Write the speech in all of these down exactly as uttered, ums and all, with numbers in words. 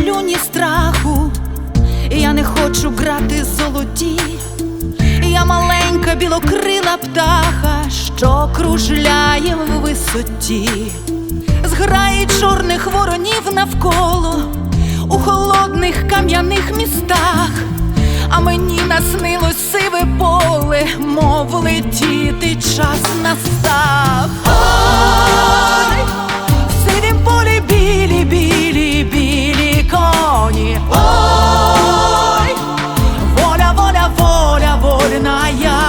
болю, ні страху. Я не хочу грати золоті. Я маленька білокрила птаха, що кружляє в висоті. Зграї чорних воронів навколо у холодних кам'яних містах. А мені наснилось сиве поле, мов летіти час настав. Ой, в сивім полі білі, білі, білі коні. Ой, воля, воля, воля, вольна я.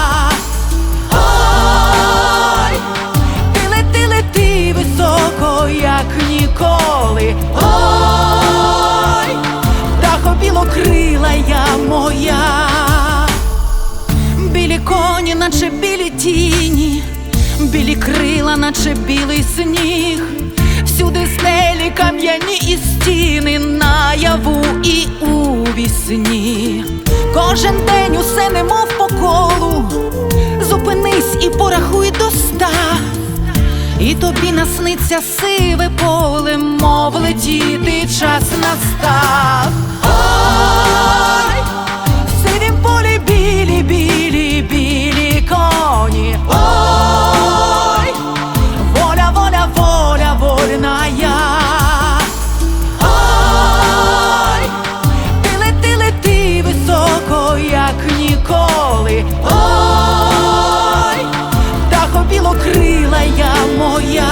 Ой, ти лети, лети високо, як ніколи. Ой, птахо білокрила я моя. Білі коні, наче білі тіні, білі крила, наче білий сніг. Всюди стелі кам'яні і стіни, наяву і у вісні. Кожен день усе немов по колу. Зупинись і порахуй до ста, і тобі насниться сиве поле, мов летіти час настав. Ой, в сивім полі білі, білі, білі коні. Ой, воля, воля, воля, вольна я. Ой, ти лети, лети високо, як ніколи. Ой, птахо білокрила я моя.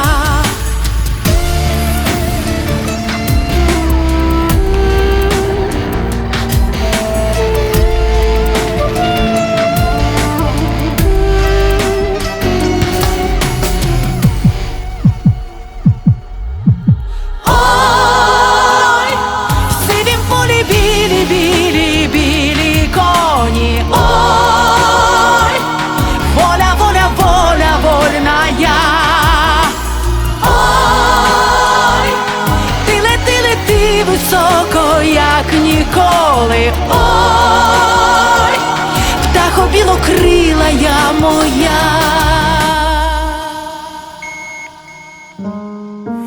Високо, як ніколи. Ой, птахо білокрила я моя.